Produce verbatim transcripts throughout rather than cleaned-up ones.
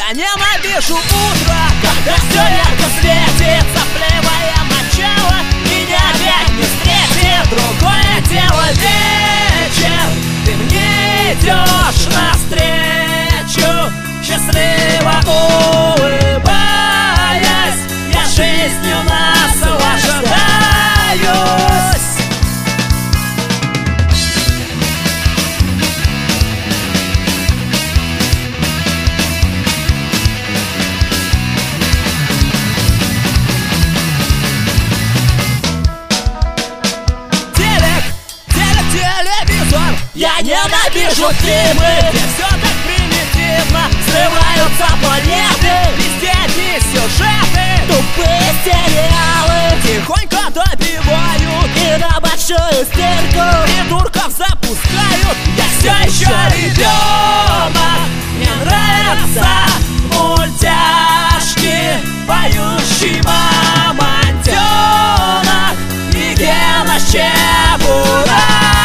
Я ненавижу утро, когда все ярко светит. Сопливое начало меня опять не встретит. Другое дело вечер, ты мне идешь навстречу, счастливо улыбаясь, я жизнью наслаждаюсь. Телевизор. Я ненавижу фильмы, где все так примитивно. Срываются планеты, везде одни сюжеты, тупые сериалы тихонько добивают и на большую стирку придурков запускают. Я все еще ребенок, мне нравятся мультяшки, поющий мамонтенок и Гена с Чебурашкой.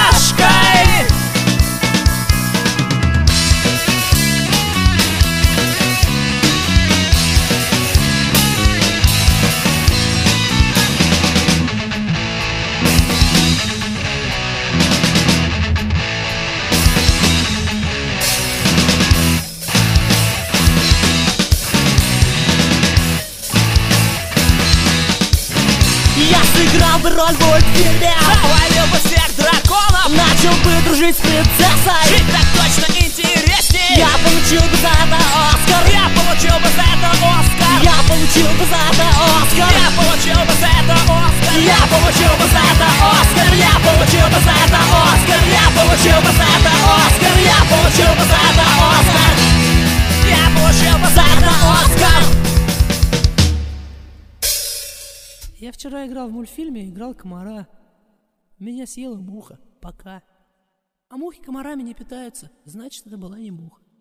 Я сыграл бы роль в мультфильме, завалил бы всех драконов, начал бы дружить с принцессой. Жить так точно интересней. Я получил бы за это Оскар. Я получил бы за это Оскар. Я получил бы за это Оскар. Я получил бы за это Оскар. Я получил бы за это Оскар. Я получил бы за это Оскар. Я получил бы за это Оскар. Я получил бы за это Оскар. Я получил бы за это Оскар. Я вчера играл в мультфильме, играл комара. Меня съела муха. Пока. А мухи комарами не питаются, значит, это была не муха.